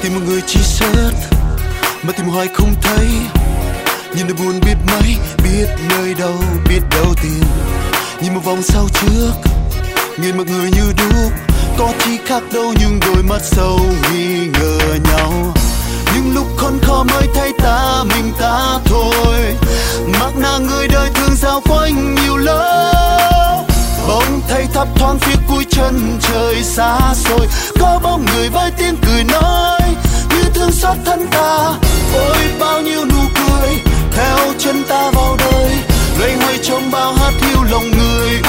tìm một người chỉ sớt, mà tìm hoài không thấy. Nhìn đời buồn biết mấy, biết nơi đâu, biết đâu tìm. Nhìn một vòng sau trước, nhìn một người như đúc, có chi khác đâu nhưng đôi mắt sâu nghi ngờ nhau. Những lúc khốn khó mới thấy ta mình ta thôi, mặc na người đời thường giao quanh nhiều lắm. Bỗng thấy thấp thoáng phía cuối chân trời xa xôi, có bóng người với tiếng cười nói như thương xót thân ta. Ôi bao nhiêu nụ cười theo chân ta vào đời, loay hoay trong bao hát hiu lòng người.